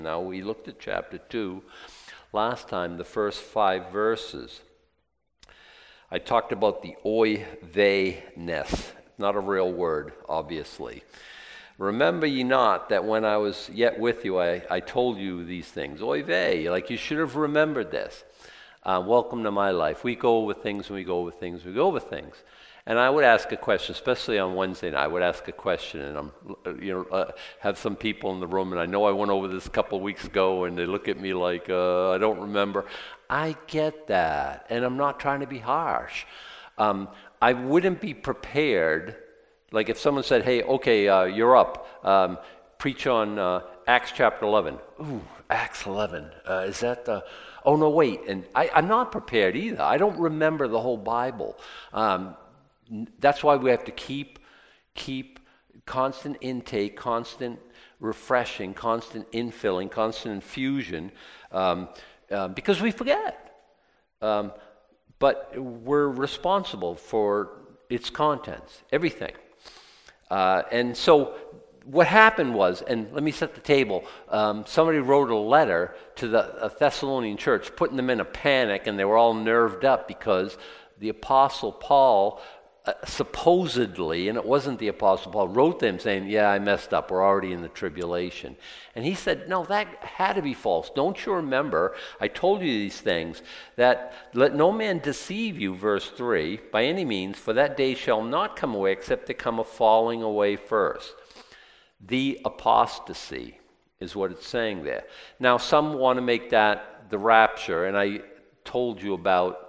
Now, we looked at chapter 2 last time, the first 5 verses. I talked about the oy vey-ness. Not a real word, obviously. Remember ye not that when I was yet with you, I told you these things. Oy vey, like you should have remembered this. Welcome to my life. We go with things, and we go with things, we go with things. And I would ask a question, especially on Wednesday night. I would ask a question, and have some people in the room, and I know I went over this a couple of weeks ago, and they look at me like, I don't remember. I get that, and I'm not trying to be harsh. I wouldn't be prepared, like if someone said, hey, okay, you're up, preach on Acts chapter 11. Ooh, Acts 11, is that the... Oh, no, wait, and I'm not prepared either. I don't remember the whole Bible. That's why we have to keep constant intake, constant refreshing, constant infilling, constant infusion, because we forget. But we're responsible for its contents, everything. And so what happened was, and let me set the table, somebody wrote a letter to the Thessalonian church, putting them in a panic, and they were all nerved up because the Apostle Paul supposedly, and it wasn't the Apostle Paul, wrote them saying, yeah, I messed up, we're already in the tribulation. And he said, no, that had to be false. Don't you remember, I told you these things, that let no man deceive you, verse 3, by any means, for that day shall not come away except there come a falling away first. The apostasy is what it's saying there. Now, some want to make that the rapture, and I told you about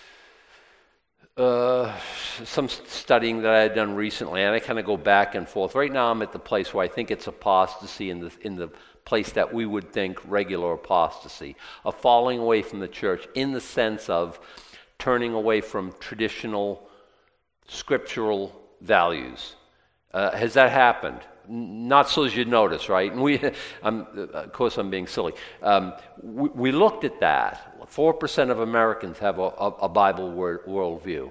some studying that I had done recently, and I kind of go back and forth. Right now I'm at the place where I think it's apostasy in the place that we would think regular apostasy, a falling away from the church in the sense of turning away from traditional scriptural values. Has that happened? Not so as you'd notice, right? And of course I'm being silly. We looked at that. 4% of Americans have a Bible worldview.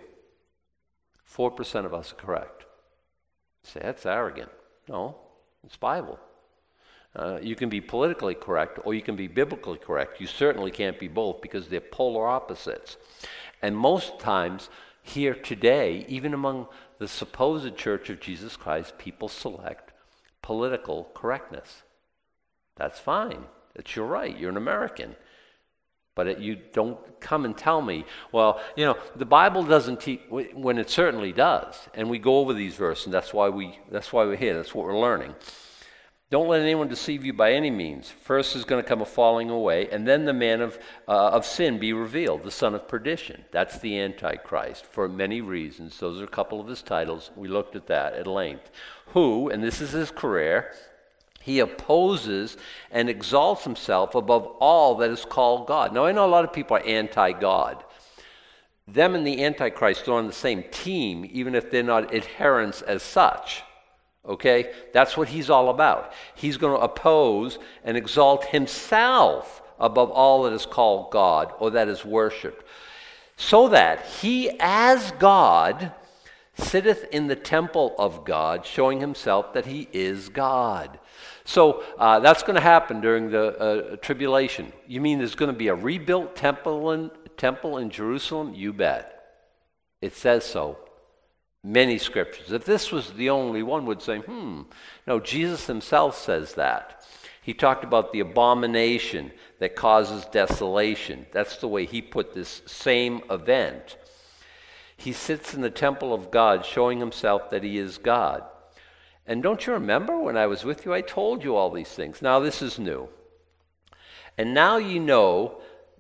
4% of us are correct. Say, that's arrogant. No, it's Bible. You can be politically correct or you can be biblically correct. You certainly can't be both because they're polar opposites. And most times here today, even among the supposed Church of Jesus Christ, people select political correctness. That's fine. That's your right. You're an American. But you don't come and tell me, well, the Bible doesn't teach, when it certainly does. And we go over these verses, and that's why we're here. That's what we're learning. Don't let anyone deceive you by any means. First is going to come a falling away, and then the man of sin be revealed, the son of perdition. That's the Antichrist for many reasons. Those are a couple of his titles. We looked at that at length. Who, and this is his career, he opposes and exalts himself above all that is called God. Now, I know a lot of people are anti-God. Them and the Antichrist are on the same team, even if they're not adherents as such. Okay? That's what he's all about. He's going to oppose and exalt himself above all that is called God or that is worshipped, so that he, as God, sitteth in the temple of God, showing himself that he is God. So that's going to happen during the tribulation. You mean there's going to be a rebuilt temple in Jerusalem? You bet. It says so. Many scriptures. If this was the only one, would say, no, Jesus himself says that. He talked about the abomination that causes desolation. That's the way he put this same event. He sits in the temple of God, showing himself that he is God. And don't you remember when I was with you, I told you all these things. Now this is new. And now you know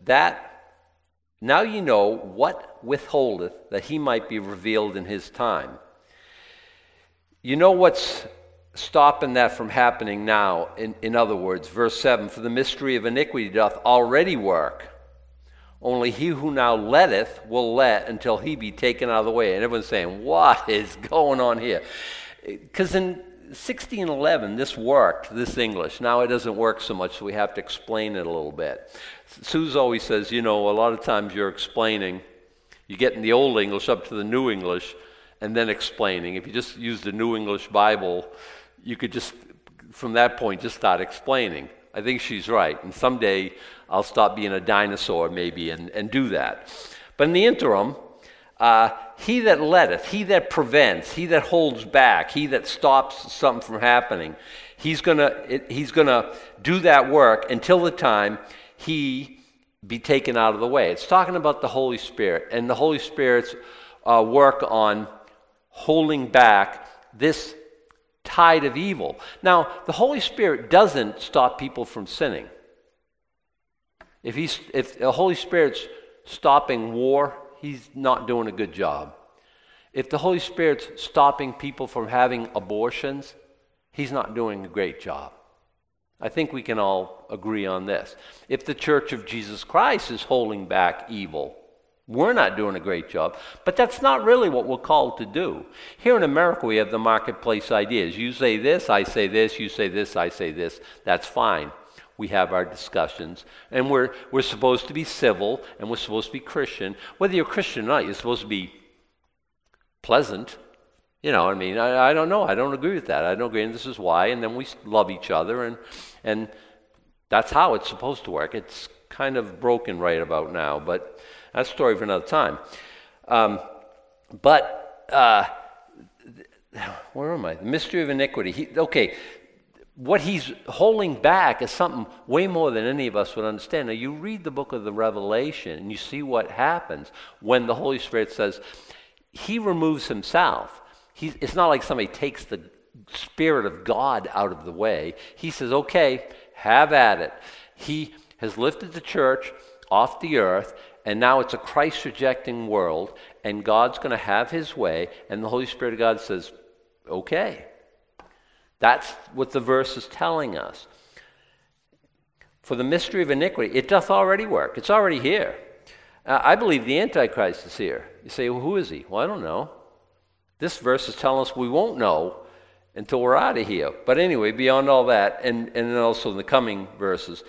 what withholdeth, that he might be revealed in his time. You know what's stopping that from happening now? In other words, verse 7, for the mystery of iniquity doth already work. Only he who now letteth will let until he be taken out of the way. And everyone's saying, what is going on here? Because in 1611, this worked, this English. Now it doesn't work so much, so we have to explain it a little bit. Suze always says, a lot of times you're explaining, you get in the Old English up to the New English, and then explaining. If you just use the New English Bible, you could just, from that point, just start explaining. I think she's right. And someday I'll stop being a dinosaur maybe and do that. But in the interim, he that letteth, he that prevents, he that holds back, he that stops something from happening, he's gonna do that work until the time he be taken out of the way. It's talking about the Holy Spirit and the Holy Spirit's work on holding back this tide of evil. Now, the Holy Spirit doesn't stop people from sinning. If the Holy Spirit's stopping war, he's not doing a good job. If the Holy Spirit's stopping people from having abortions, he's not doing a great job. I think we can all agree on this. If the Church of Jesus Christ is holding back evil, we're not doing a great job, but that's not really what we're called to do. Here in America, we have the marketplace ideas. You say this, I say this, you say this, I say this. That's fine. We have our discussions, and we're supposed to be civil, and we're supposed to be Christian. Whether you're Christian or not, you're supposed to be pleasant. You know, I mean, I don't know. I don't agree with that. I don't agree, and this is why. And then we love each other, and that's how it's supposed to work. It's kind of broken right about now, but that's a story for another time. Where am I? The mystery of iniquity. What he's holding back is something way more than any of us would understand. Now, you read the book of the Revelation, and you see what happens when the Holy Spirit says he removes himself. It's not like somebody takes the Spirit of God out of the way. He says, okay, have at it. He has lifted the church off the earth, and now it's a Christ-rejecting world, and God's going to have his way, and the Holy Spirit of God says, okay. That's what the verse is telling us. For the mystery of iniquity, it doth already work. It's already here. I believe the Antichrist is here. You say, well, who is he? Well, I don't know. This verse is telling us we won't know until we're out of here. But anyway, beyond all that, and then also in the coming verses,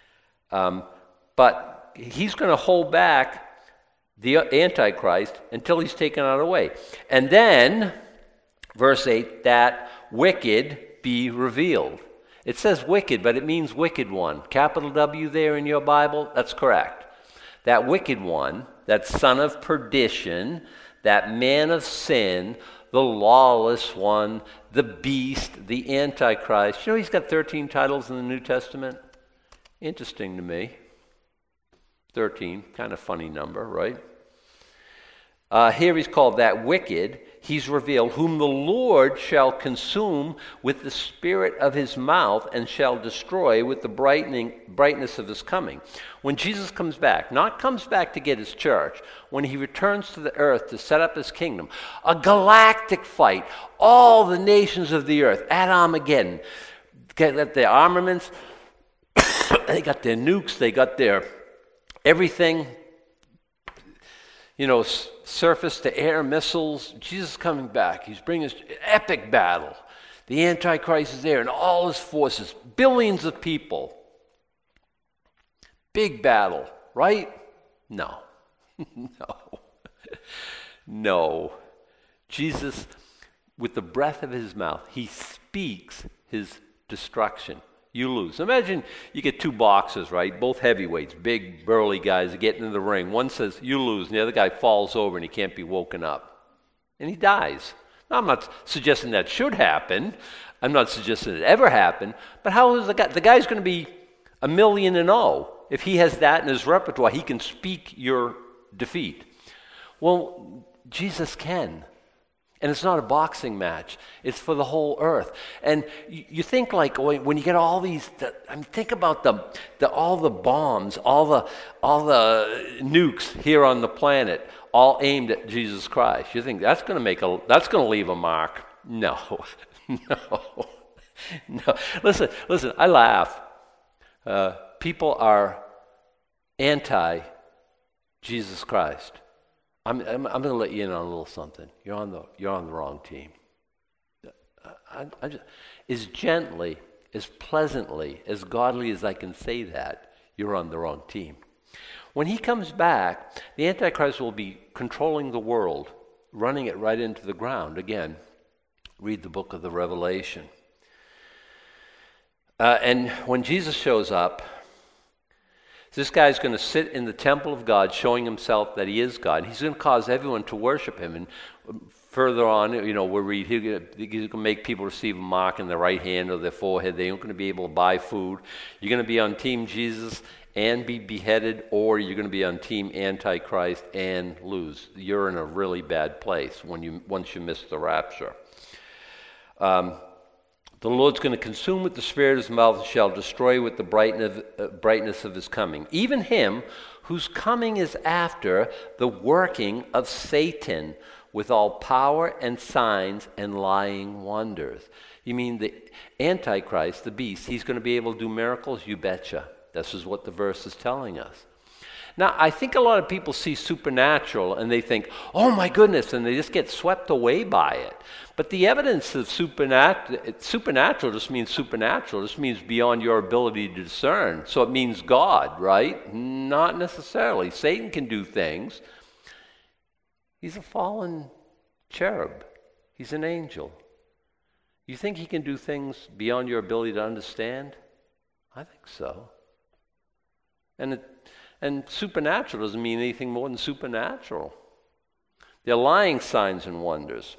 but he's going to hold back the Antichrist until he's taken out of the way. And then, verse 8, that wicked be revealed. It says wicked, but it means wicked one. Capital W there in your Bible, that's correct. That wicked one, that son of perdition, that man of sin, the lawless one, the beast, the Antichrist. You know he's got 13 titles in the New Testament? Interesting to me. 13, kind of funny number, right? Here he's called that wicked. He's revealed, whom the Lord shall consume with the spirit of his mouth and shall destroy with the brightness of his coming. When Jesus comes back, not comes back to get his church, when he returns to the earth to set up his kingdom, a galactic fight, all the nations of the earth at Armageddon, got their armaments, they got their nukes, they got their everything, you know, surface to air missiles. Jesus is coming back. He's bringing us epic battle. The Antichrist is there and all his forces, billions of people. Big battle, right? No. No. Jesus, with the breath of his mouth, he speaks his destruction. You lose. Imagine you get two boxers, right? Both heavyweights, big, burly guys getting in the ring. One says, you lose, and the other guy falls over and he can't be woken up. And he dies. Now, I'm not suggesting that should happen. I'm not suggesting it ever happened. But how is the guy? The guy's going to be 1,000,000. If he has that in his repertoire, he can speak your defeat. Well, Jesus can. And it's not a boxing match. It's for the whole earth. And you think like when you get all these, think about all the bombs, all the nukes here on the planet, all aimed at Jesus Christ. You think that's going to leave a mark? No, no. Listen. I laugh. People are anti-Jesus Christ. I'm going to let you in on a little something. You're on the wrong team. As gently, as pleasantly, as godly as I can say that, you're on the wrong team. When he comes back, the Antichrist will be controlling the world, running it right into the ground. Again, read the book of the Revelation. And when Jesus shows up, this guy's going to sit in the temple of God, showing himself that he is God. He's going to cause everyone to worship him. And further on, we'll read, he's going to make people receive a mark in their right hand or their forehead. They aren't going to be able to buy food. You're going to be on Team Jesus and be beheaded, or you're going to be on Team Antichrist and lose. You're in a really bad place once you miss the rapture. The Lord's going to consume with the spirit of his mouth and shall destroy with the brightness of his coming. Even him whose coming is after the working of Satan with all power and signs and lying wonders. You mean the Antichrist, the beast, he's going to be able to do miracles? You betcha. This is what the verse is telling us. Now, I think a lot of people see supernatural and they think, oh my goodness, and they just get swept away by it. But the evidence of supernatural just means supernatural. It just means beyond your ability to discern. So it means God, right? Not necessarily. Satan can do things. He's a fallen cherub. He's an angel. You think he can do things beyond your ability to understand? I think so. And supernatural doesn't mean anything more than supernatural. They're lying signs and wonders.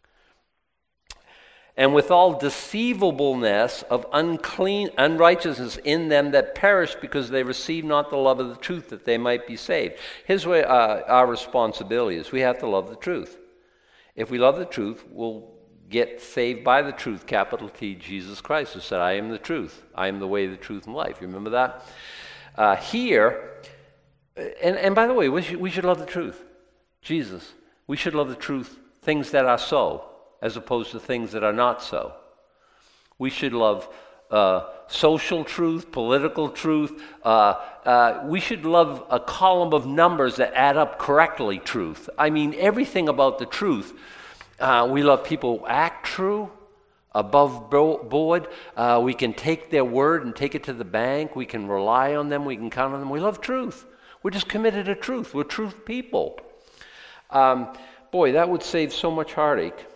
And with all deceivableness of unrighteousness in them that perish, because they receive not the love of the truth, that they might be saved. Here's where our responsibility is. We have to love the truth. If we love the truth, we'll get saved by the truth, capital T, Jesus Christ, who said, I am the truth. I am the way, the truth, and life. You remember that? Here, and by the way, we should love the truth. Jesus. We should love the truth, things that are so, as opposed to things that are not so. We should love social truth, political truth. We should love a column of numbers that add up correctly truth. I mean, everything about the truth. We love people who act true, above board. We can take their word and take it to the bank. We can rely on them. We can count on them. We love truth. We're just committed to truth. We're truth people. Boy, that would save so much heartache.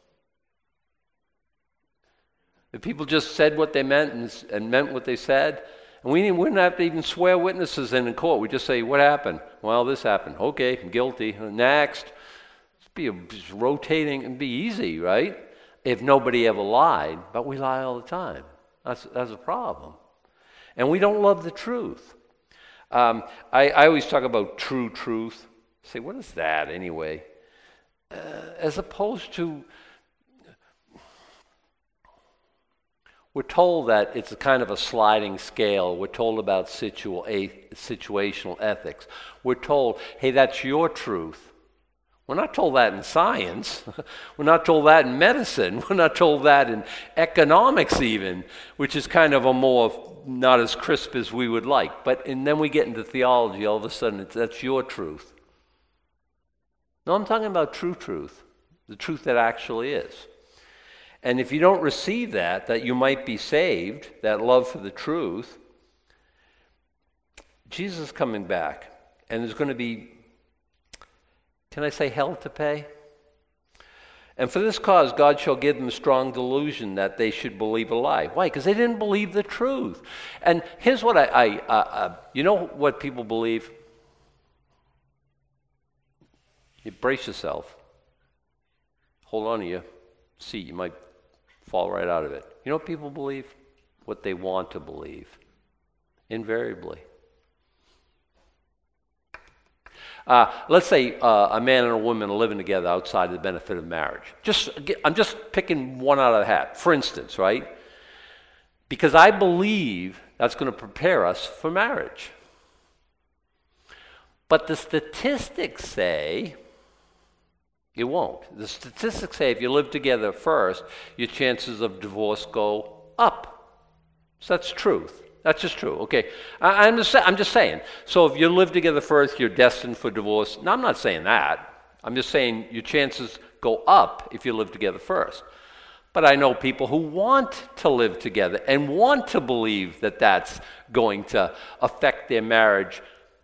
If people just said what they meant and meant what they said, and we wouldn't have to even swear witnesses in court. We just say, what happened? Well, this happened. Okay, I'm guilty. Next. It's rotating and be easy, right? If nobody ever lied, but we lie all the time. That's a problem. And we don't love the truth. I always talk about true truth. Say, what is that anyway? As opposed to, we're told that it's a kind of a sliding scale. We're told about situational ethics. We're told, hey, that's your truth. We're not told that in science. We're not told that in medicine. We're not told that in economics even, which is kind of a more not as crisp as we would like. And then we get into theology, all of a sudden that's your truth. No, I'm talking about true truth, the truth that actually is. And if you don't receive that you might be saved, that love for the truth, Jesus is coming back, and there's going to be, can I say, hell to pay? And for this cause, God shall give them a strong delusion that they should believe a lie. Why? Because they didn't believe the truth. And here's what you know what people believe? You brace yourself. Hold on to your seat. You might fall right out of it. You know what people believe? What they want to believe. Invariably. Let's say a man and a woman are living together outside the benefit of marriage. I'm just picking one out of the hat, for instance, right? Because I believe that's going to prepare us for marriage. But the statistics say it won't. The statistics say if you live together first, your chances of divorce go up. So that's truth. That's just true. Okay, I'm just saying. So if you live together first, you're destined for divorce. No, I'm not saying that. I'm just saying your chances go up if you live together first. But I know people who want to live together and want to believe that that's going to affect their marriage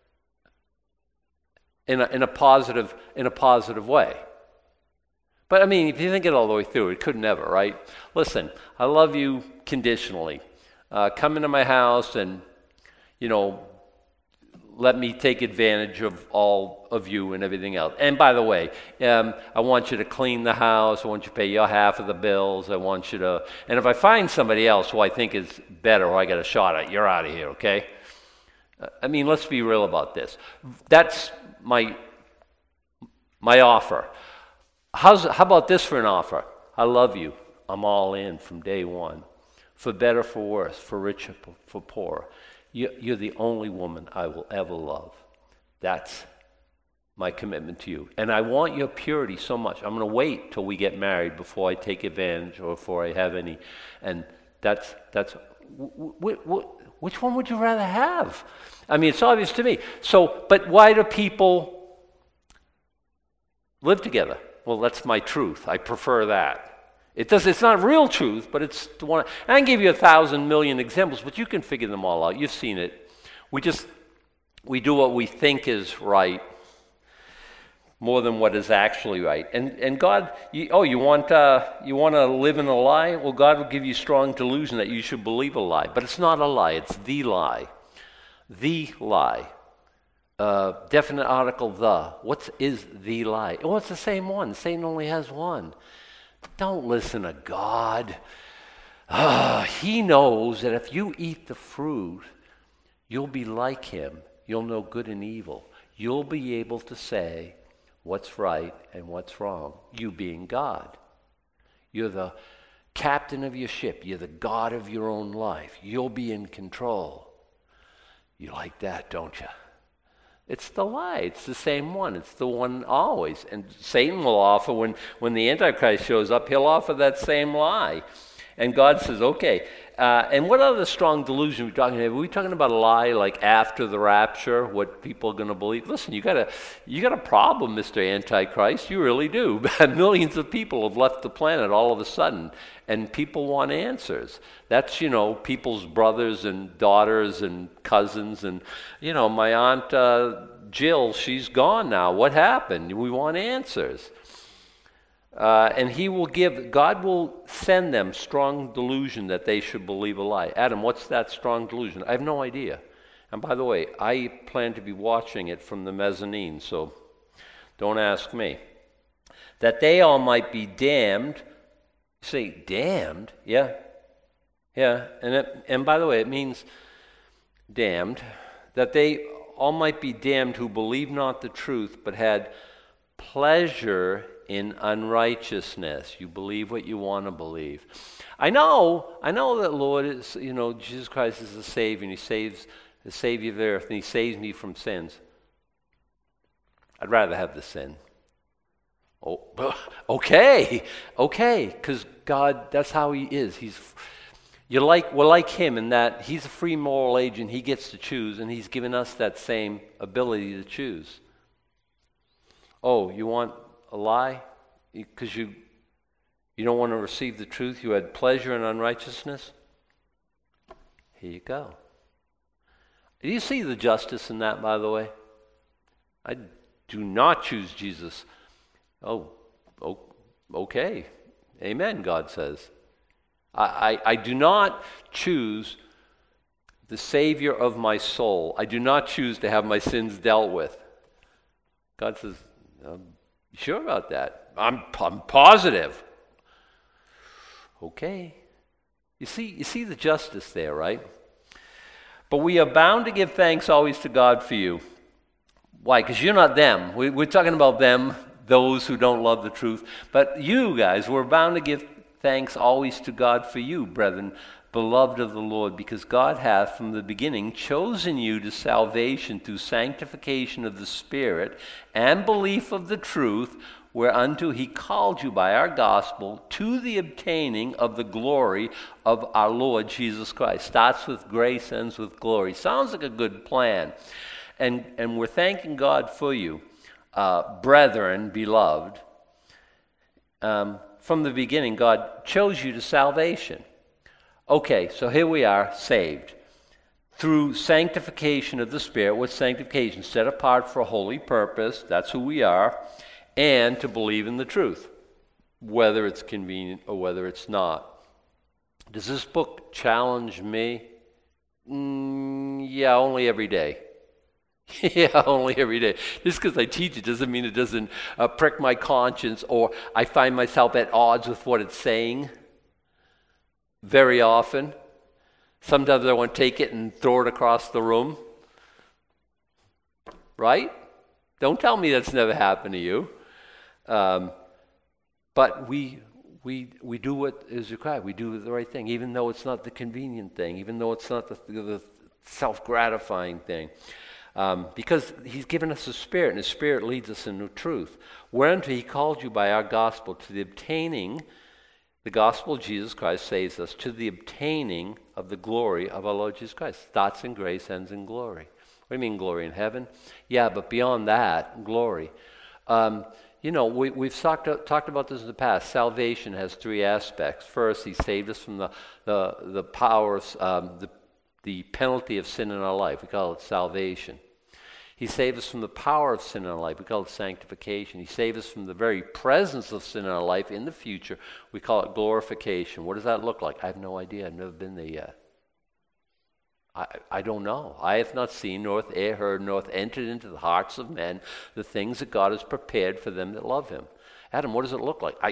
in a positive way. But I mean, if you think it all the way through, it could never, right? Listen, I love you conditionally. come into my house and, you know, let me take advantage of all of you and everything else. And by the way, I want you to clean the house. I want you to pay your half of the bills. I want you to, and if I find somebody else who I think is better or I got a shot at, you're out of here, okay? I mean, let's be real about this. That's my offer. How about this for an offer? I love you. I'm all in from day one. For better, for worse, for richer, for poor. You're the only woman I will ever love. That's my commitment to you. And I want your purity so much. I'm going to wait till we get married before I take advantage or before I have any. And that's which one would you rather have? I mean, it's obvious to me. So, but why do people live together? Well, that's my truth. I prefer that. It's not real truth, but it's the one. I can give you 1,000 million examples, but you can figure them all out. You've seen it. We do what we think is right more than what is actually right. And God, you want to live in a lie? Well, God will give you strong delusion that you should believe a lie, but it's not a lie. It's the lie. The lie. Definite article, the. What is the lie? Oh, it's the same one. Satan only has one. Don't listen to God. He knows that if you eat the fruit, you'll be like him. You'll know good and evil. You'll be able to say what's right and what's wrong, you being God. You're the captain of your ship. You're the God of your own life. You'll be in control. You like that, don't you? It's the lie. It's the same one. It's the one always. And Satan will offer, when the Antichrist shows up, he'll offer that same lie. And God says, okay. And what other strong delusion are we talking about? Are we talking about a lie like after the rapture, what people are going to believe? Listen, you got a problem, Mr. Antichrist. You really do. Millions of people have left the planet all of a sudden, and people want answers. That's, people's brothers and daughters and cousins. And, my Aunt Jill, she's gone now. What happened? We want answers. And God will send them strong delusion that they should believe a lie. Adam, what's that strong delusion? I have no idea. And by the way, I plan to be watching it from the mezzanine, so don't ask me. That they all might be damned. Say, damned? Yeah. Yeah. And by the way, it means damned. That they all might be damned who believe not the truth, but had pleasure in unrighteousness. You believe what you want to believe. I know that Lord is, Jesus Christ is the Savior, and He saves the Savior of the earth, and He saves me from sins. I'd rather have the sin. Oh, okay, because God, that's how He is. We're like Him in that He's a free moral agent. He gets to choose, and He's given us that same ability to choose. Oh, you want a lie? Because you don't want to receive the truth? You had pleasure in unrighteousness? Here you go. Do you see the justice in that, by the way? I do not choose Jesus. Oh, okay. Amen, God says. I do not choose the Savior of my soul. I do not choose to have my sins dealt with. God says, you sure about that? I'm positive. Okay. You see the justice there, right? But we are bound to give thanks always to God for you. Why? Because you're not them. We're talking about them, those who don't love the truth. But you guys, we're bound to give thanks always to God for you, brethren, beloved of the Lord, because God hath from the beginning chosen you to salvation through sanctification of the Spirit and belief of the truth, whereunto He called you by our gospel to the obtaining of the glory of our Lord Jesus Christ. Starts with grace, ends with glory. Sounds like a good plan. And we're thanking God for you, brethren, beloved. From the beginning, God chose you to salvation. Okay, so here we are, saved. Through sanctification of the Spirit. What's sanctification? Set apart for a holy purpose. That's who we are. And to believe in the truth, whether it's convenient or whether it's not. Does this book challenge me? Yeah, only every day. Yeah, only every day. Just because I teach it doesn't mean it doesn't prick my conscience or I find myself at odds with what it's saying very often. Sometimes I want to take it and throw it across the room. Right? Don't tell me that's never happened to you. But we do what is required. We do the right thing, even though it's not the convenient thing, even though it's not the self-gratifying thing. Because he's given us a spirit, and his spirit leads us into truth. Whereunto he called you by our gospel to the obtaining, the gospel of Jesus Christ saves us, to the obtaining of the glory of our Lord Jesus Christ. Starts in grace, ends in glory. What do you mean glory in heaven? Yeah, but beyond that, glory. We've talked about this in the past. Salvation has three aspects. First, he saved us from the power of the penalty of sin in our life. We call it salvation. He saved us from the power of sin in our life. We call it sanctification. He saved us from the very presence of sin in our life in the future. We call it glorification. What does that look like? I have no idea. I've never been there yet. I don't know. I have not seen, nor heard, nor entered into the hearts of men the things that God has prepared for them that love him. Adam, what does it look like?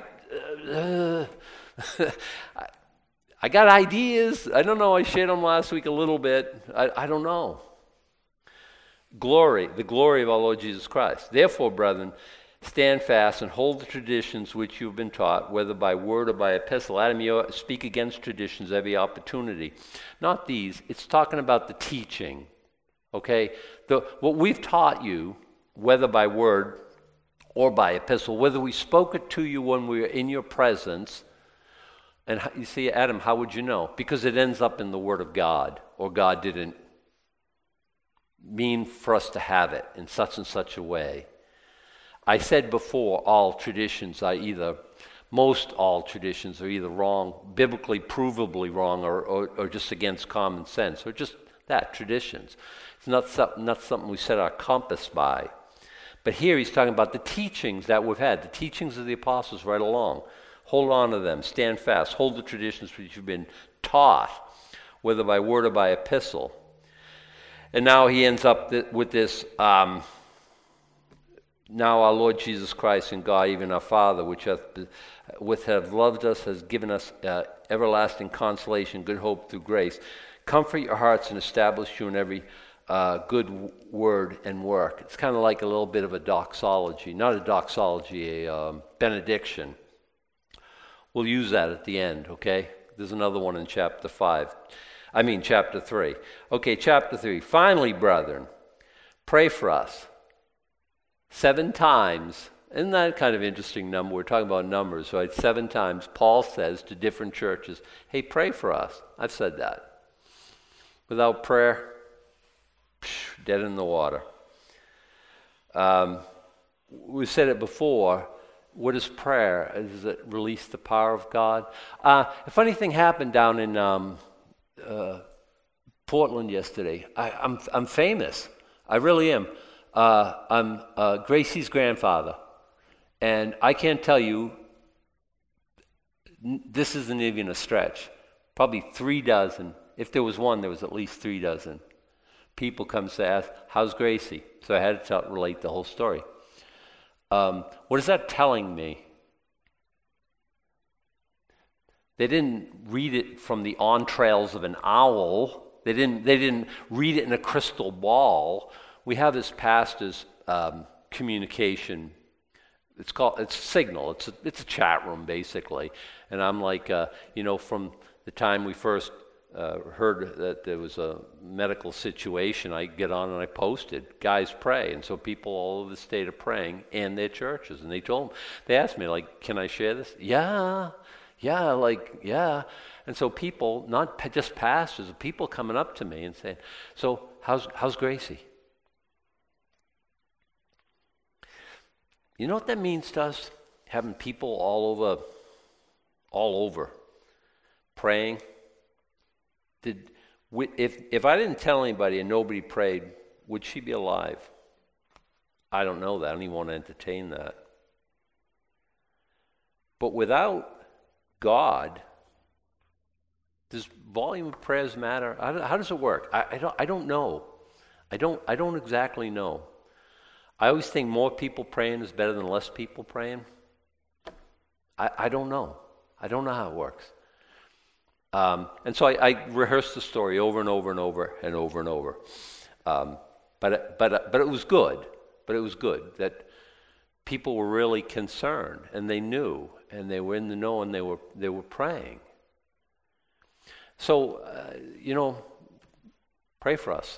I got ideas. I don't know. I shared them last week a little bit. I don't know. Glory, the glory of our Lord Jesus Christ. Therefore, brethren, stand fast and hold the traditions which you've been taught, whether by word or by epistle. Adam, you speak against traditions every opportunity. Not these. It's talking about the teaching. Okay? What we've taught you, whether by word or by epistle, whether we spoke it to you when we were in your presence. And you see, Adam, how would you know? Because it ends up in the Word of God, or God didn't mean for us to have it in such and such a way. I said before, most all traditions are either wrong, biblically provably wrong, or just against common sense, or just that, traditions. It's not something we set our compass by. But here he's talking about the teachings that we've had, the teachings of the apostles right along. Hold on to them, stand fast, hold the traditions which you've been taught, whether by word or by epistle. And now he ends up with this, now our Lord Jesus Christ and God, even our Father, which have loved us, has given us everlasting consolation, good hope through grace. Comfort your hearts and establish you in every good word and work. It's kind of like a little bit of a doxology, not a doxology, a benediction. We'll use that at the end, okay? There's another one in chapter 3. Okay, chapter 3. Finally, brethren, pray for us. 7 times. Isn't that kind of interesting number? We're talking about numbers, right? 7 times Paul says to different churches, hey, pray for us. I've said that. Without prayer, dead in the water. We said it before. What is prayer? Does it release the power of God? A funny thing happened down in Portland yesterday. I'm famous. I really am. I'm Gracie's grandfather. And I can't tell you, this isn't even a stretch. Probably 3 dozen. If there was one, there was at least 3 dozen. People come to ask, how's Gracie? So I had to relate the whole story. What is that telling me? They didn't read it from the entrails of an owl. They didn't read it in a crystal ball. We have this pastor's communication. It's Signal. It's a chat room basically. And I'm like, from the time we first heard that there was a medical situation, I get on and I posted, guys pray. And so people all over the state are praying in their churches. And they asked me, like, can I share this? Yeah. And so people, not just pastors, people coming up to me and saying, so how's Gracie? You know what that means to us? Having people all over praying. If I didn't tell anybody and nobody prayed, would she be alive? I don't know that. I don't even want to entertain that. But without God, Does volume of prayers matter? How does it work? I don't know. I don't exactly know. I always think more people praying is better than less people praying. I don't know. I don't know how it works. And so I rehearsed the story over and over and over and over and over. But it was good. But it was good that people were really concerned, and they knew, and they were in the know, and they were praying. So, pray for us.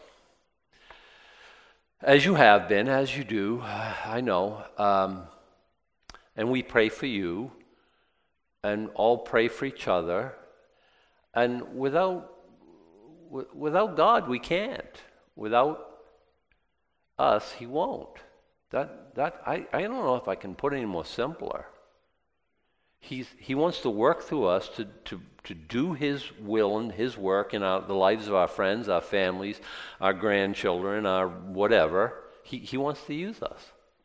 As you have been, as you do, I know. And we pray for you, and all pray for each other. And without God, we can't. Without us, He won't. I don't know if I can put it any more simpler. He wants to work through us to do His will and His work in the lives of our friends, our families, our grandchildren, our whatever. He wants to use us.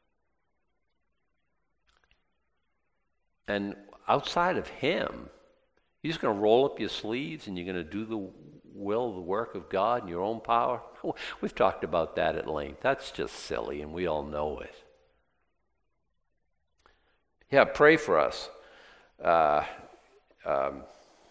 And outside of Him, you're just going to roll up your sleeves and you're going to do the work of God in your own power. We've talked about that at length. That's just silly, and we all know it. Yeah, pray for us. And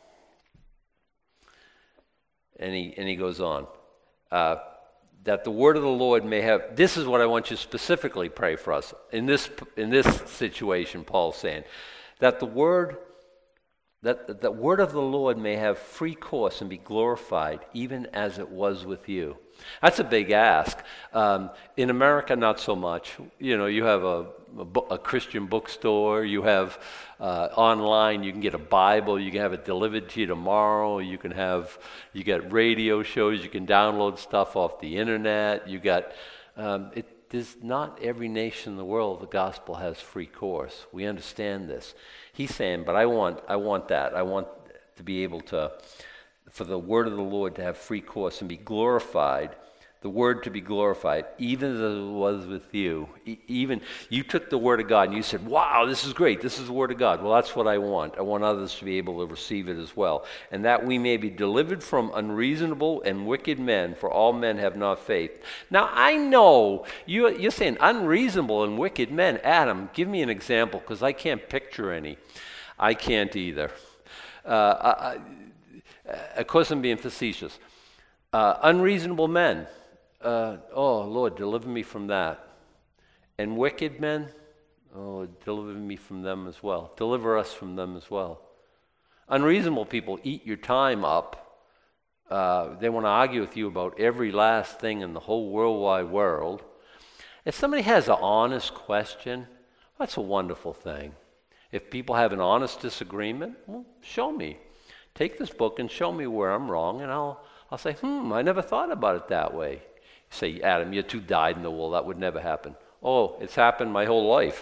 he goes on. That the word of the Lord may have. This is what I want you to specifically pray for us in this situation. Paul's saying that the word of the Lord may have free course and be glorified, even as it was with you. That's a big ask. In America, not so much. You have a Christian bookstore. You have online. You can get a Bible. You can have it delivered to you tomorrow. You get radio shows. You can download stuff off the internet. There's not every nation in the world the gospel has free course. We understand this. He's saying, but I want that. I want to be able to, for the word of the Lord to have free course and be glorified, the word to be glorified, even as it was with you. Even you took the word of God and you said, wow, this is great. This is the word of God. Well, that's what I want. I want others to be able to receive it as well. And that we may be delivered from unreasonable and wicked men, for all men have not faith. Now, I know you're saying unreasonable and wicked men. Adam, give me an example, because I can't picture any. I can't either. Of course, I'm being facetious. Unreasonable men. Oh, Lord, deliver me from that. And wicked men, oh, deliver me from them as well. Deliver us from them as well. Unreasonable people eat your time up. They want to argue with you about every last thing in the whole worldwide world. If somebody has an honest question, that's a wonderful thing. If people have an honest disagreement, well, show me. Take this book and show me where I'm wrong, and I'll say, I never thought about it that way. You say, Adam, you're too dyed-in-the-wool. That would never happen. Oh, it's happened my whole life.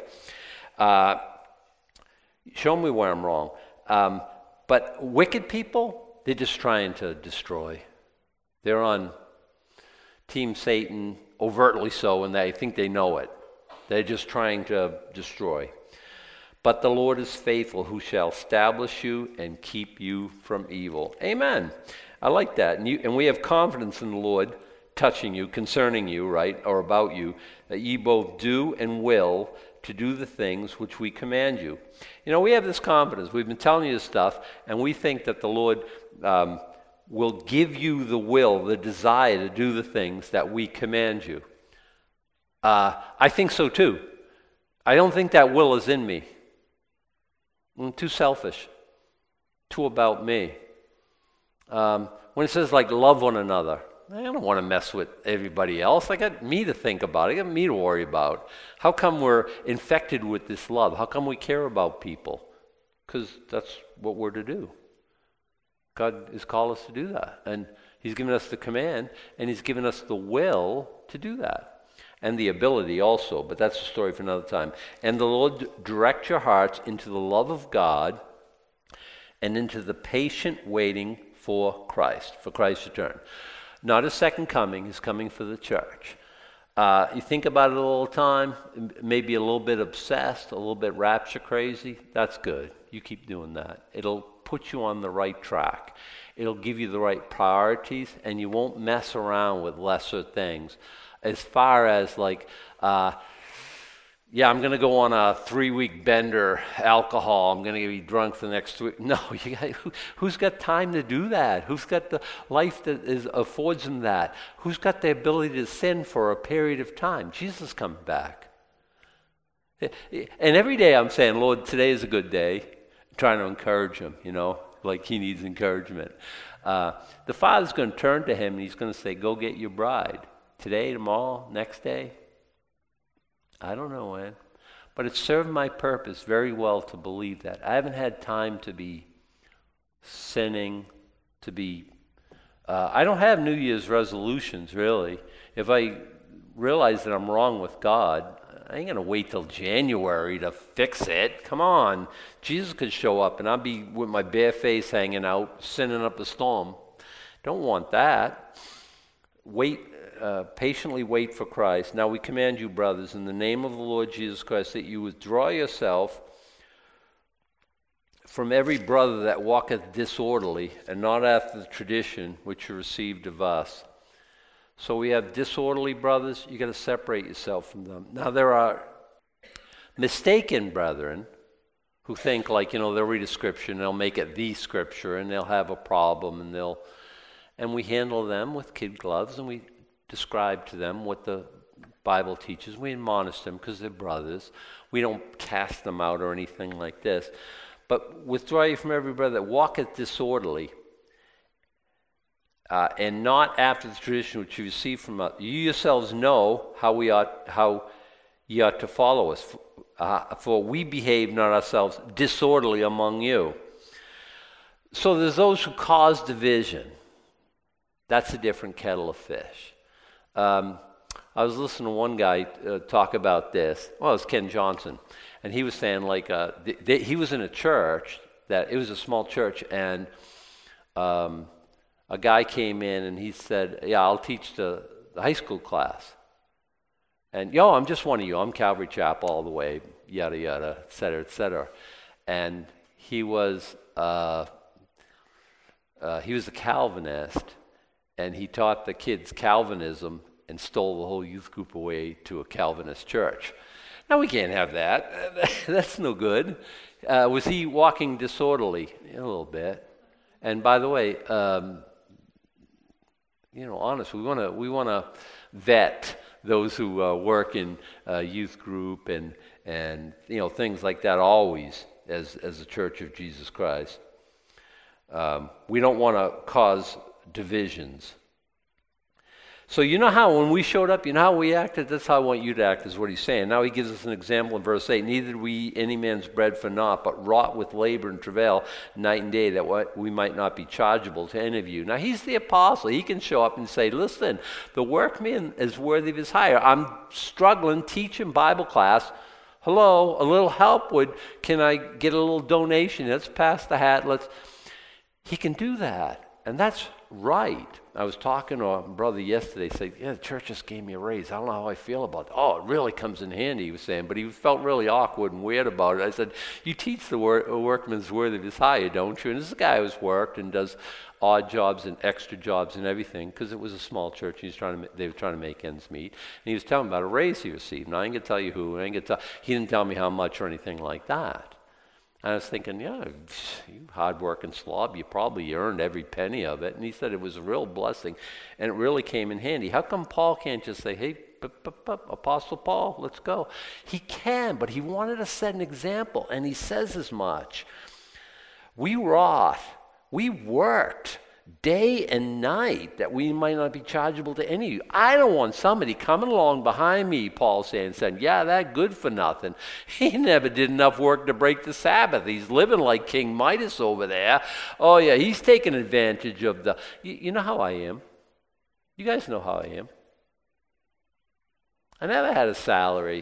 Show me where I'm wrong. But wicked people, they're just trying to destroy. They're on Team Satan, overtly so, and they think they know it. They're just trying to destroy. But the Lord is faithful, who shall establish you and keep you from evil. Amen. I like that. And we have confidence in the Lord touching you, concerning you, right, or about you, that ye both do and will to do the things which we command you. We have this confidence. We've been telling you this stuff, and we think that the Lord will give you the will, the desire to do the things that we command you. I think so too. I don't think that will is in me. I'm too selfish, too about me. When it says love one another, I don't want to mess with everybody else. I got me to think about. I got me to worry about. How come we're infected with this love? How come we care about people? Because that's what we're to do. God has called us to do that. And He's given us the command, and He's given us the will to do that. And the ability also, but that's a story for another time. And the Lord direct your hearts into the love of God and into the patient waiting for Christ's return. Not His second coming, His coming for the church. You think about it all the time, maybe a little bit obsessed, a little bit rapture crazy. That's good. You keep doing that. It'll put you on the right track. It'll give you the right priorities, and you won't mess around with lesser things. As far as like, I'm going to go on a 3-week bender, alcohol. I'm going to be drunk for the next 3 weeks. No, who's got time to do that? Who's got the life that affords them that? Who's got the ability to sin for a period of time? Jesus coming back. And every day I'm saying, Lord, today is a good day. I'm trying to encourage him, like he needs encouragement. The Father's going to turn to him and he's going to say, go get your bride. Today, tomorrow, next day. I don't know when. But it served my purpose very well to believe that. I haven't had time to be sinning, I don't have New Year's resolutions, really. If I realize that I'm wrong with God, I ain't going to wait till January to fix it. Come on. Jesus could show up and I'll be with my bare face hanging out, sinning up a storm. Don't want that. Patiently wait for Christ. Now we command you, brothers, in the name of the Lord Jesus Christ, that you withdraw yourself from every brother that walketh disorderly, and not after the tradition which you received of us. So we have disorderly brothers, you got to separate yourself from them. Now there are mistaken brethren who think like, they'll read a scripture and they'll make it the scripture and they'll have a problem and we handle them with kid gloves and we describe to them what the Bible teaches. We admonish them because they're brothers. We don't cast them out or anything like this. But withdraw you from every brother that walketh disorderly, and not after the tradition which you receive from us. You yourselves know how ye ought to follow us. For we behave not ourselves disorderly among you. So there's those who cause division. That's a different kettle of fish. I was listening to one guy talk about this. Well, it was Ken Johnson. And he was saying he was in a church, that it was a small church, and a guy came in and he said, I'll teach the high school class. And, I'm just one of you. I'm Calvary Chapel all the way, yada, yada, et cetera, et cetera. And he was a Calvinist, and he taught the kids Calvinism and stole the whole youth group away to a Calvinist church. Now, we can't have that. That's no good. Was he walking disorderly? A little bit. And by the way, honest, we want to vet those who work in youth group and things like that always as a Church of Jesus Christ. We don't want to cause divisions. So how when we showed up, how we acted? That's how I want you to act, is what he's saying. Now he gives us an example in verse 8. Neither we eat any man's bread for naught, but wrought with labor and travail night and day, that we might not be chargeable to any of you. Now he's the apostle. He can show up and say, listen, the workman is worthy of his hire. I'm struggling teaching Bible class. Hello, a little help can I get a little donation? Let's pass the hat. He can do that. And that's right. I was talking to a brother yesterday, said, the church just gave me a raise. I don't know how I feel about it. Oh, it really comes in handy, he was saying, but he felt really awkward and weird about it. I said, you teach the workman's worthy of his hire, don't you? And this is a guy who's worked and does odd jobs and extra jobs and everything, because it was a small church. They were trying to make ends meet. And he was telling me about a raise he received. Now, I ain't going to tell you who. He didn't tell me how much or anything like that. I was thinking, you hard-working slob, you probably earned every penny of it. And he said it was a real blessing, and it really came in handy. How come Paul can't just say, hey, Apostle Paul, let's go? He can, but he wanted to set an example, and he says as much. We wrought, we worked day and night that we might not be chargeable to any of you. I don't want somebody coming along behind me, Paul saying, that good for nothing. He never did enough work to break the Sabbath. He's living like King Midas over there. Oh yeah, he's taking advantage of the... You know how I am. You guys know how I am. I never had a salary.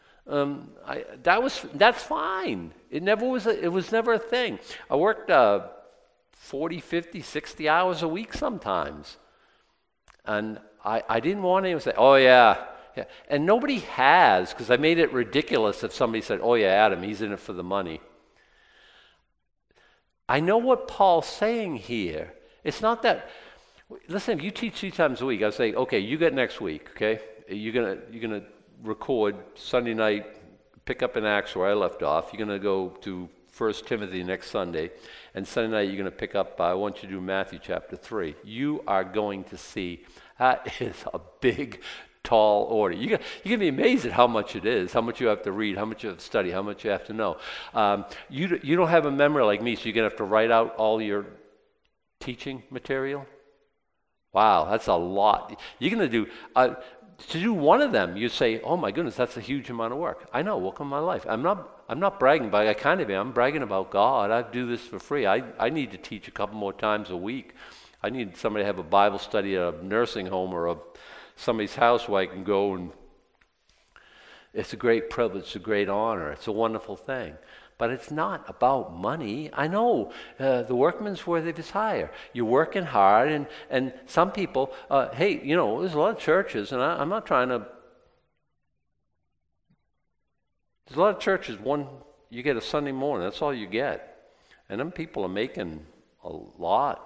That's fine. It was never a thing. I worked 40, 50, 60 hours a week sometimes. And I didn't want anyone to say, oh yeah. And nobody has, because I made it ridiculous if somebody said, oh yeah, Adam, he's in it for the money. I know what Paul's saying here. It's not that, listen, if you teach 3 times a week, I say, okay, you get next week, okay? You're gonna record Sunday night, pick up in Acts where I left off. You're gonna go to 1 Timothy next Sunday, and Sunday night you're gonna pick up, I want you to do Matthew chapter 3. You are going to see, that is a big, tall order. You're going to be amazed at how much it is, how much you have to read, how much you have to study, how much you have to know. You don't have a memory like me, so you're going to have to write out all your teaching material. Wow, that's a lot. You're going to do one of them, you say, oh my goodness, that's a huge amount of work. I know, welcome to my life. I'm not bragging, but I kind of am. I'm bragging about God. I do this for free. I need to teach a couple more times a week. I need somebody to have a Bible study at a nursing home or somebody's house where I can go, and it's a great privilege, it's a great honor, it's a wonderful thing. But it's not about money. I know the workman's worthy of his hire. You're working hard, and some people, hey, there's a lot of churches, and I'm not trying to, there's a lot of churches, you get a Sunday morning, that's all you get. And them people are making a lot.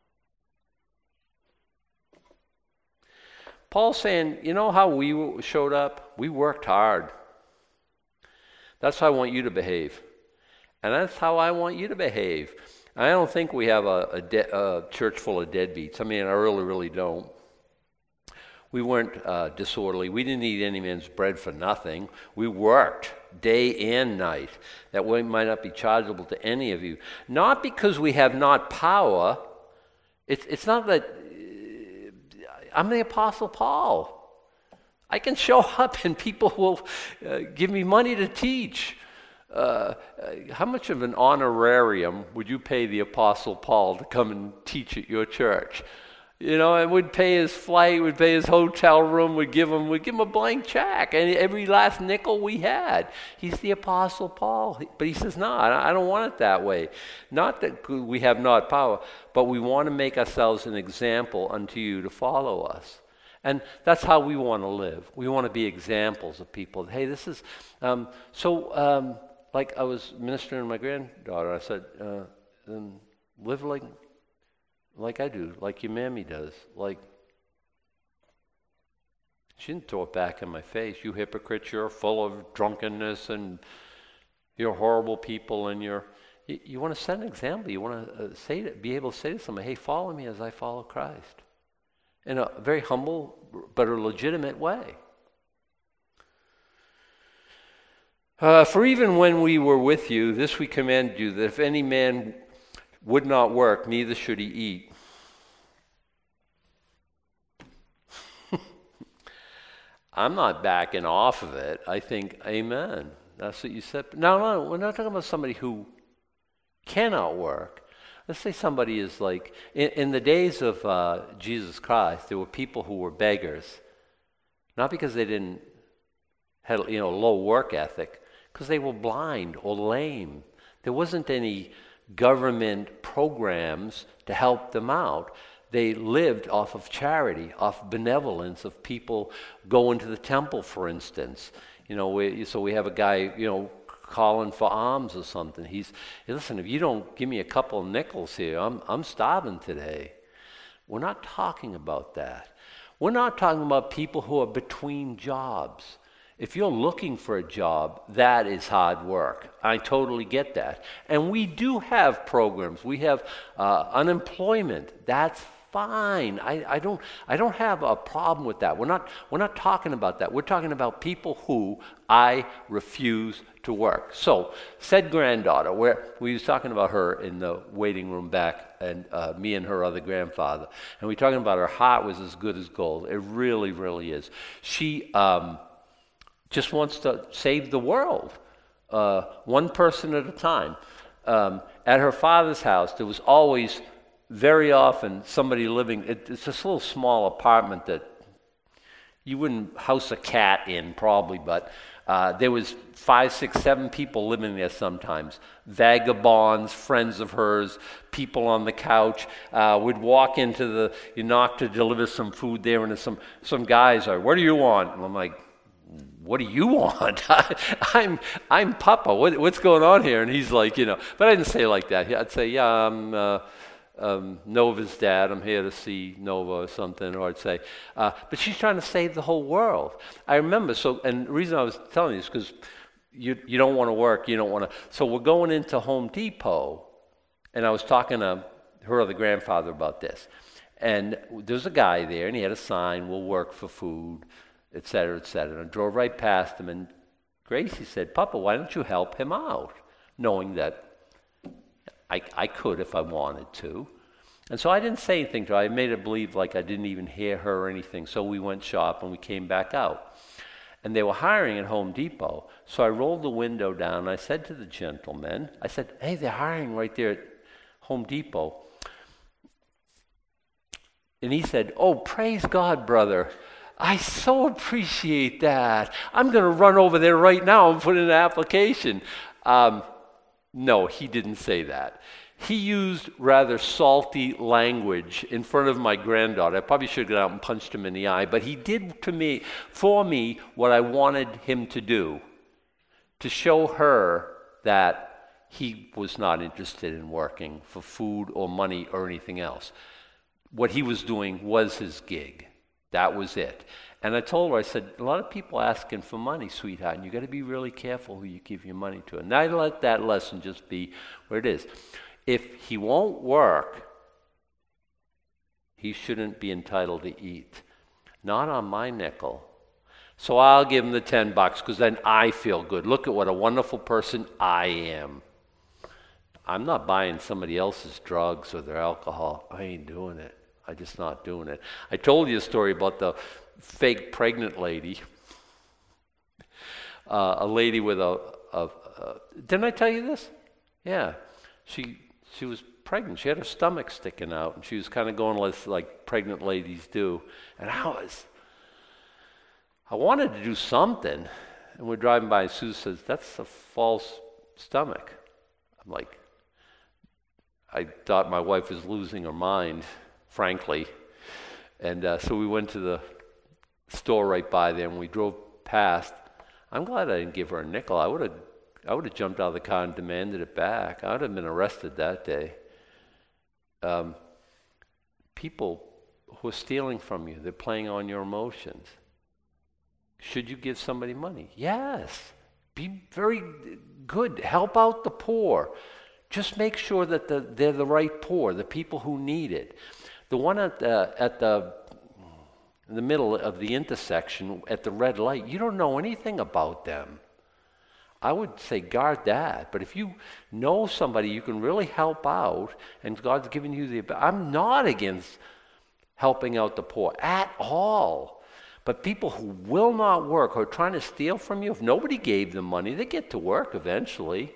Paul's saying, you know how we showed up? We worked hard. That's how I want you to behave. And that's how I want you to behave. I don't think we have a church full of deadbeats. I mean, I really, really don't. We weren't disorderly. We didn't eat any man's bread for nothing. We worked day and night. That way might not be chargeable to any of you. Not because we have not power. It's not that I'm the Apostle Paul. I can show up and people will give me money to teach. How much of an honorarium would you pay the Apostle Paul to come and teach at your church? And we'd pay his flight, we'd pay his hotel room, we'd give him a blank check, and every last nickel we had. He's the Apostle Paul. But he says, no, I don't want it that way. Not that we have not power, but we want to make ourselves an example unto you to follow us. And that's how we want to live. We want to be examples of people. Hey, this is, like I was ministering to my granddaughter, I said, live like I do, like your mammy does. She didn't throw it back in my face. You hypocrites, you're full of drunkenness and you're horrible people, and you want to set an example. You want to be able to say to somebody, hey, follow me as I follow Christ. In a very humble but a legitimate way. For even when we were with you, this we commanded you, that if any man would not work, neither should he eat. I'm not backing off of it. I think, amen. That's what you said. No, we're not talking about somebody who cannot work. Let's say somebody is like, in the days of Jesus Christ, there were people who were beggars. Not because they didn't have low work ethic, because they were blind or lame. There wasn't any government programs to help them out. They lived off of charity, off benevolence of people going to the temple, for instance. So we have a guy, calling for alms or something. Listen, if you don't give me a couple of nickels here, I'm starving today. We're not talking about that. We're not talking about people who are between jobs. If you're looking for a job, that is hard work. I totally get that. And we do have programs. We have unemployment. That's fine. I don't have a problem with that. We're not talking about that. We're talking about people who I refuse to work. So, said granddaughter, where we was talking about her in the waiting room back, and me and her other grandfather, and we were talking about her heart was as good as gold. It really, really is. She just wants to save the world, one person at a time. At her father's house, there was always, very often, somebody living. It's this little small apartment that you wouldn't house a cat in, probably, but there was 5, 6, 7 people living there sometimes. Vagabonds, friends of hers, people on the couch. Would walk into you knock to deliver some food there, and some guys are, what do you want? And I'm like, what do you want? I'm Papa. What's going on here? And he's like, but I didn't say it like that. I'd say, yeah, I'm Nova's dad. I'm here to see Nova or something. Or I'd say, but she's trying to save the whole world. I remember, and the reason I was telling you is because you don't want to work. You don't want to. So we're going into Home Depot, and I was talking to her other grandfather about this. And there's a guy there, and he had a sign, "We'll work for food," et cetera, et cetera. And I drove right past him, and Gracie said, "Papa, why don't you help him out?" Knowing that I could if I wanted to. And so I didn't say anything to her. I made her believe like I didn't even hear her or anything. So we went shop, and we came back out. And they were hiring at Home Depot. So I rolled the window down, and I said to the gentleman, I said, "Hey, they're hiring right there at Home Depot." And he said, "Oh, praise God, brother. I so appreciate that. I'm going to run over there right now and put in an application." No, he didn't say that. He used rather salty language in front of my granddaughter. I probably should have gone out and punched him in the eye, but he did for me, what I wanted him to do, to show her that he was not interested in working for food or money or anything else. What he was doing was his gig. That was it. And I told her, I said, a lot of people asking for money, sweetheart, and you got to be really careful who you give your money to. And I let that lesson just be where it is. If he won't work, he shouldn't be entitled to eat. Not on my nickel. So I'll give him the $10 because then I feel good. Look at what a wonderful person I am. I'm not buying somebody else's drugs or their alcohol. I ain't doing it. I'm just not doing it. I told you a story about the fake pregnant lady. A lady with didn't I tell you this? Yeah. She was pregnant. She had her stomach sticking out, and she was kind of going like pregnant ladies do. And I wanted to do something. And we're driving by, and Sue says, "That's a false stomach." I'm like, I thought my wife was losing her mind, frankly. And so we went to the store right by there, and we drove past. I'm glad I didn't give her a nickel. I would have jumped out of the car and demanded it back. I would have been arrested that day. People who are stealing from you, they're playing on your emotions. Should you give somebody money? Yes. Be very good. Help out the poor. Just make sure that they're the right poor, the people who need it. The one in the middle of the intersection at the red light, you don't know anything about them. I would say guard that. But if you know somebody you can really help out, and God's given you I'm not against helping out the poor at all. But people who will not work, who are trying to steal from you, if nobody gave them money, they get to work eventually.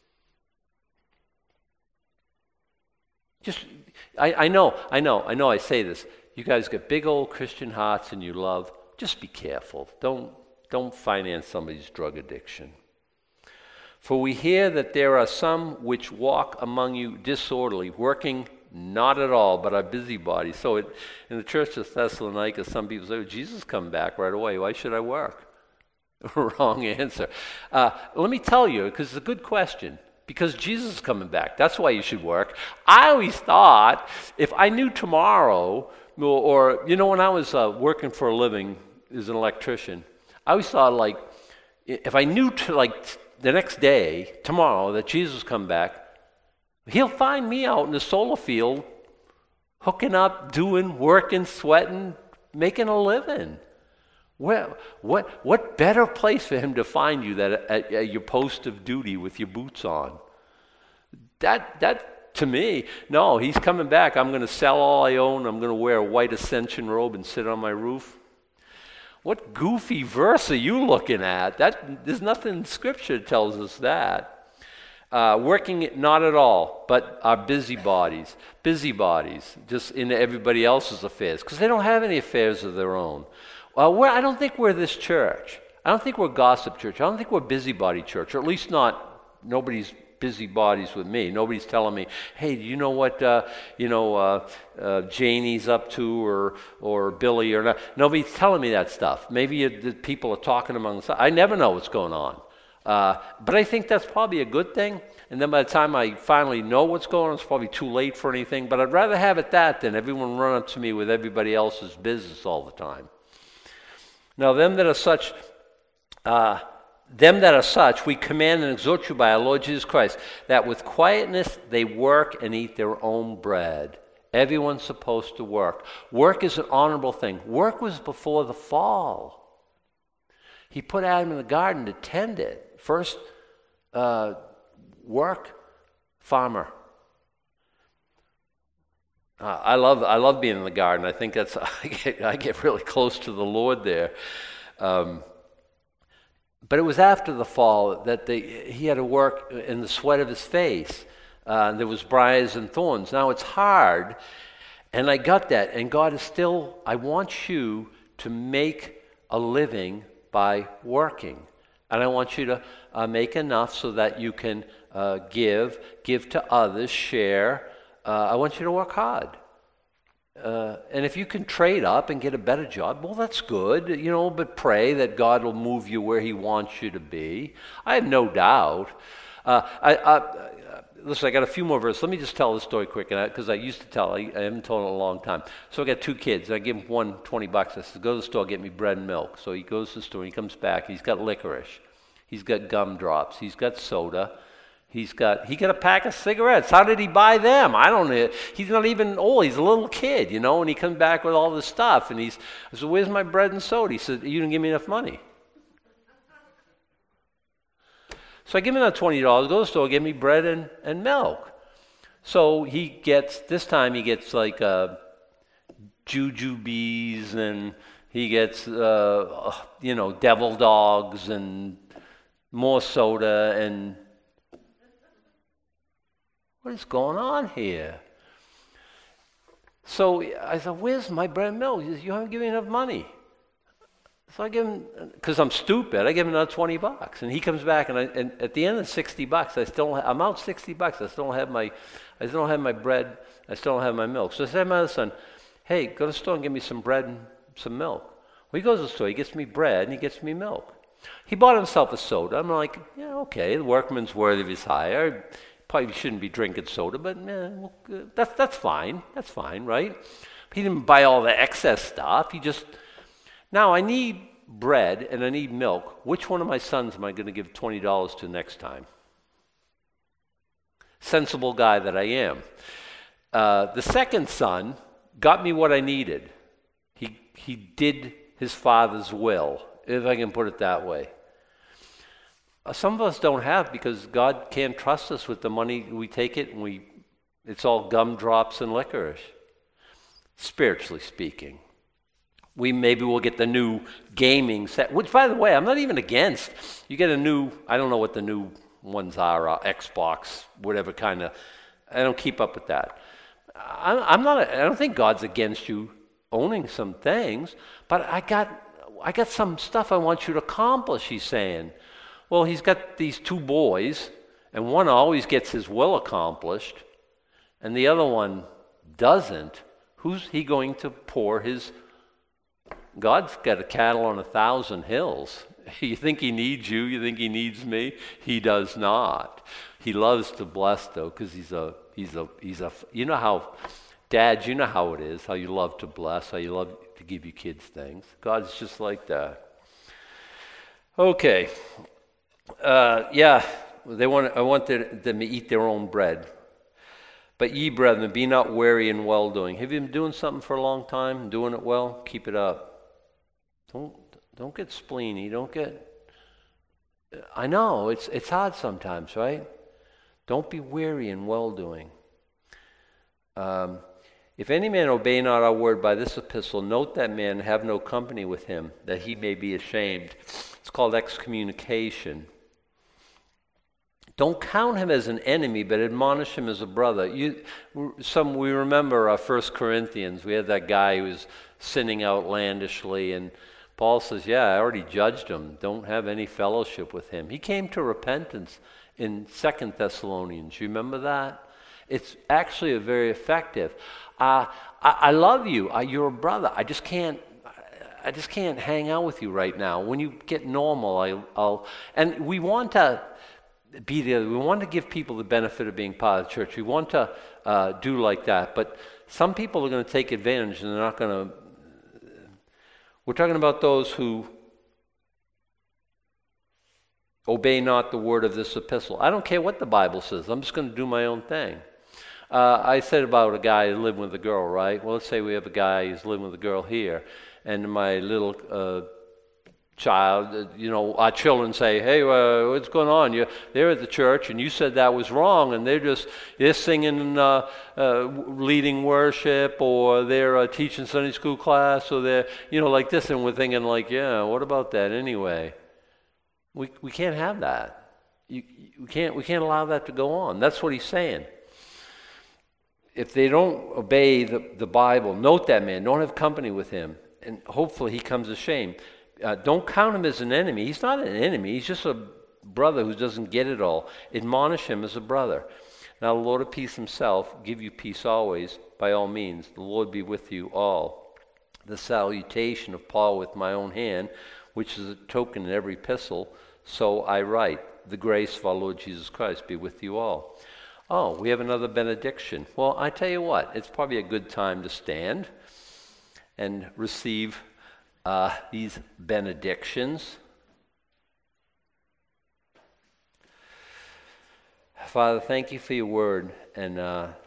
I know, I say this. You guys got big old Christian hearts and you love. Just be careful. Don't finance somebody's drug addiction. For we hear that there are some which walk among you disorderly, working not at all, but are busybodies. So in the church of Thessalonica, some people say, Jesus come back right away. Why should I work? Wrong answer. Let me tell you, because it's a good question. Because Jesus is coming back. That's why you should work. I always thought if I knew tomorrow, or when I was working for a living as an electrician, I always thought if I knew the next day, tomorrow, that Jesus come back, he'll find me out in the solar field, hooking up, doing, working, sweating, making a living. What better place for him to find you than at your post of duty with your boots on? That to me, no, he's coming back. I'm going to sell all I own. I'm going to wear a white ascension robe and sit on my roof. What goofy verse are you looking at? There's nothing in Scripture that tells us that. Working not at all, but are busybodies, just in everybody else's affairs, because they don't have any affairs of their own. I don't think we're this church. I don't think we're gossip church. I don't think we're busybody church, or at least nobody's busybodies with me. Nobody's telling me, hey, do you know what Janie's up to, or Billy, or not? Nobody's telling me that stuff. Maybe the people are talking among themselves. I never know what's going on. But I think that's probably a good thing. And then by the time I finally know what's going on, it's probably too late for anything. But I'd rather have it that than everyone run up to me with everybody else's business all the time. Now, them that are such, we command and exhort you by our Lord Jesus Christ, that with quietness they work and eat their own bread. Everyone's supposed to work. Work is an honorable thing. Work was before the fall. He put Adam in the garden to tend it. First, work, farmer. I love being in the garden. I think that's I get really close to the Lord there. But it was after the fall that he had to work in the sweat of his face. There was briars and thorns. Now it's hard, and I got that. And God is still, I want you to make a living by working. And I want you to make enough so that you can give to others, share. I want you to work hard. And if you can trade up and get a better job, well, that's good, but pray that God will move you where he wants you to be. I have no doubt. Listen, I got a few more verses. Let me just tell this story quick, because I used to tell. I haven't told it in a long time. So I got 2 kids. I give them one $20. I said, go to the store, get me bread and milk. So he goes to the store, he comes back, he's got licorice. He's got gumdrops. He's got soda. He got a pack of cigarettes. How did he buy them? I don't know. He's not even old. He's a little kid, and he comes back with all this stuff. And I said, where's my bread and soda? He said, you didn't give me enough money. So I give him that $20, go to the store, get me bread and milk. So this time he gets like jujubes, and he gets, devil dogs and more soda, and what is going on here? So I said, where's my bread and milk? He says, you haven't given me enough money. So I give him, because I'm stupid, I give him another $20. And he comes back, and at the end of $60, I'm out $60. I still don't have my bread, I still don't have my milk. So I said to my other son, hey, go to the store and get me some bread and some milk. Well, he goes to the store, he gets me bread, and he gets me milk. He bought himself a soda. I'm like, yeah, okay, the workman's worthy of his hire. Probably shouldn't be drinking soda, but that's fine. That's fine, right? He didn't buy all the excess stuff. Now I need bread and I need milk. Which one of my sons am I going to give $20 to next time? Sensible guy that I am. The second son got me what I needed. He did his father's will, if I can put it that way. Some of us don't have, because God can't trust us with the money. We take it and it's all gumdrops and licorice, spiritually speaking. Maybe we'll get the new gaming set, which, by the way, I'm not even against. You get a new, I don't know what the new ones are, Xbox, whatever kind of, I don't keep up with that. I don't think God's against you owning some things, but I got some stuff I want you to accomplish, he's saying. Well, he's got these 2 boys, and one always gets his will accomplished, and the other one doesn't. Who's he going to pour his... God's got a cattle on 1,000 hills. You think he needs you? You think he needs me? He does not. He loves to bless, though, because he's a. You know how, dads, you know how it is. How you love to bless. How you love to give your kids things. God's just like that. Okay. I want them to eat their own bread. But ye, brethren, be not weary in well-doing. Have you been doing something for a long time, doing it well? Keep it up. Don't get spleeny. Don't get... I know, it's hard sometimes, right? Don't be weary in well-doing. If any man obey not our word by this epistle, note that man, have no company with him, that he may be ashamed. It's called excommunication. Don't count him as an enemy, but admonish him as a brother. We remember 1 Corinthians. We had that guy who was sinning outlandishly, and Paul says, I already judged him. Don't have any fellowship with him. He came to repentance, in 2 Thessalonians. You remember that? It's actually a very effective. I love you. You're a brother. I just can't hang out with you right now. When you get normal, I'll. And we want to be there. We want to give people the benefit of being part of the church. We want to do like that. But some people are going to take advantage, and they're not going to. We're talking about those who obey not the word of this epistle. I don't care what the Bible says. I'm just going to do my own thing. I said about a guy living with a girl, right? Well, let's say we have a guy who's living with a girl here, and my little child, our children say, hey, what's going on? They're at the church, and you said that was wrong, and they're singing, leading worship, or they're teaching Sunday school class, or they're, like this, and we're thinking like, yeah, what about that anyway? We can't have that. We can't allow that to go on. That's what he's saying. If they don't obey the Bible, note that man, don't have company with him, and hopefully he comes ashamed. Don't count him as an enemy. He's not an enemy. He's just a brother who doesn't get it all. Admonish him as a brother. Now the Lord of peace himself give you peace always, by all means. The Lord be with you all. The salutation of Paul with my own hand, which is a token in every epistle, so I write. The grace of our Lord Jesus Christ be with you all. Oh, we have another benediction. Well, I tell you what, it's probably a good time to stand and receive these benedictions. Father, thank you for your word, and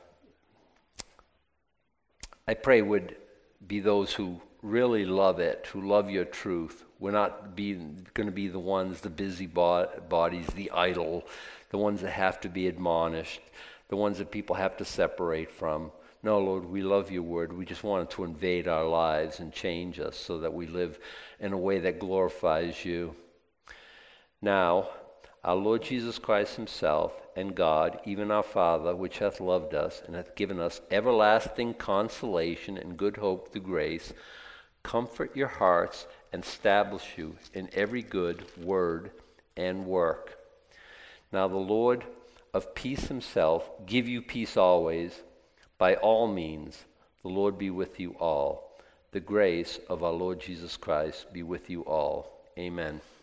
I pray would be those who really love it, who love your truth. We're not going to be the ones, the busy bodies, the idle, the ones that have to be admonished, the ones that people have to separate from. No, Lord, we love your word. We just want it to invade our lives and change us so that we live in a way that glorifies you. Now, our Lord Jesus Christ himself and God, even our Father, which hath loved us and hath given us everlasting consolation and good hope through grace, comfort your hearts and establish you in every good word and work. Now the Lord of peace himself give you peace always. By all means, the Lord be with you all. The grace of our Lord Jesus Christ be with you all. Amen.